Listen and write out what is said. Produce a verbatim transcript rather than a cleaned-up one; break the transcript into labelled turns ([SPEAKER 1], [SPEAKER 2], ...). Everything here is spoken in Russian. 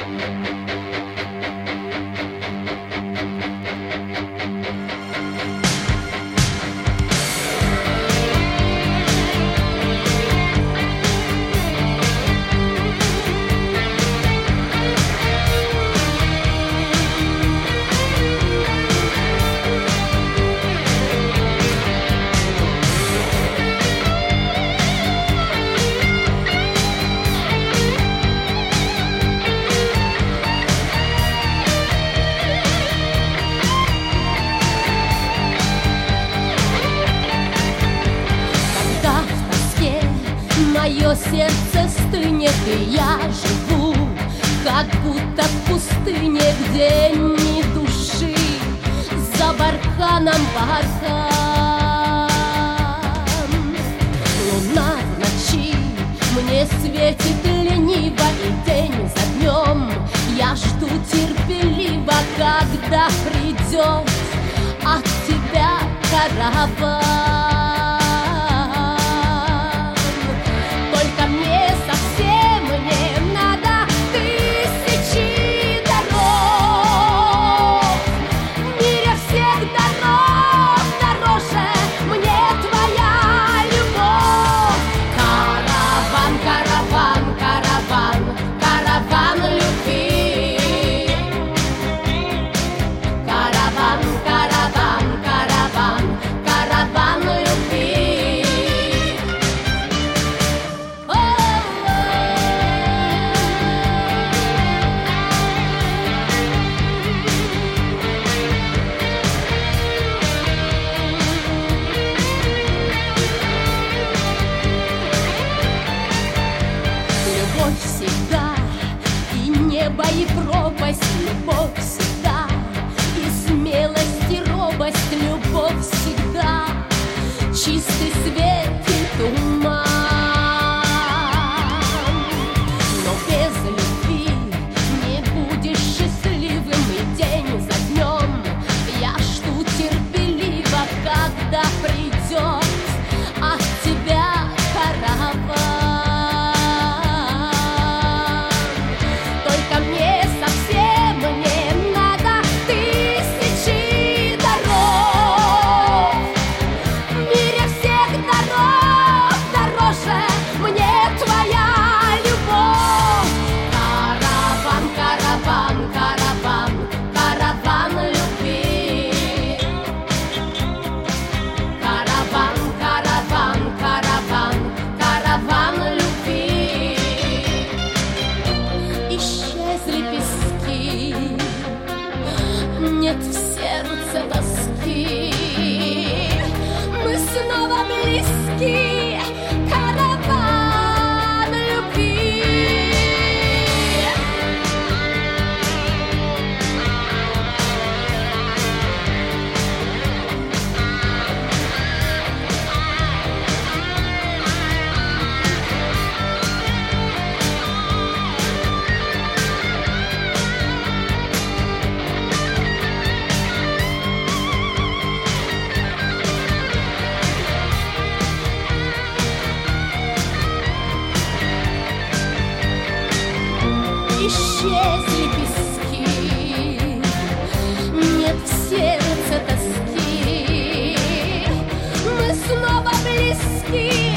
[SPEAKER 1] Мое сердце стынет, и я живу, как будто в пустыне, где ни души, за барханом бархан. Луна в ночи мне светит лениво, и день за днем я жду терпеливо, когда придет от тебя караван. Всегда и небо, и пропасть, любовь всегда, и смелость, и робость, любовь всегда, чистый свет и туман. Но без любви не будешь счастливым, и день за днем я жду терпеливо, когда придет от тебя караван. Нет в сердце тоски, мы снова близки, караван любви. Исчезли пески, нет в сердце тоски, мы снова близки.